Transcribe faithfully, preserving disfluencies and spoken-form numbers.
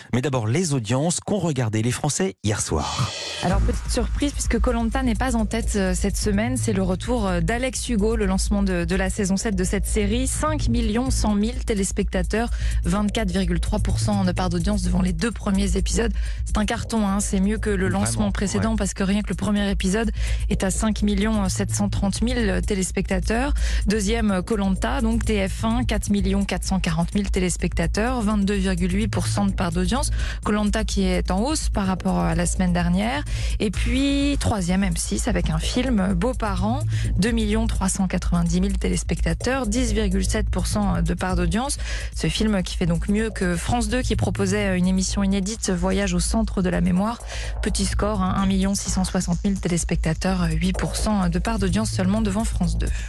Mais d'abord, les audiences qu'ont regardé les Français hier soir. Alors, petite surprise, puisque koh Lanta n'est pas en tête euh, cette semaine, c'est le retour euh, d'Alex Hugo, le lancement de, de la saison sept de cette série. cinq millions cent mille téléspectateurs, vingt-quatre virgule trois pour cent de part d'audience devant les deux premiers épisodes. C'est un carton, hein, c'est mieux que le lancement Vraiment, précédent, ouais. parce que rien que le premier épisode est à cinq millions sept cent trente mille téléspectateurs. Deuxième, koh Lanta, donc T F un, quatre millions quatre cent quarante mille téléspectateurs, vingt-deux virgule huit pour cent de part d'audience. koh Lanta qui est en hausse par rapport à la semaine dernière. Et puis, troisième, M six, avec un film, Beaux-parents, deux millions trois cent quatre-vingt-dix mille téléspectateurs, dix virgule sept pour cent de part d'audience. Ce film qui fait donc mieux que France deux, qui proposait une émission inédite, Voyage au centre de la mémoire. Petit score, hein, un million six cent soixante mille téléspectateurs, huit pour cent de part d'audience seulement devant France deux.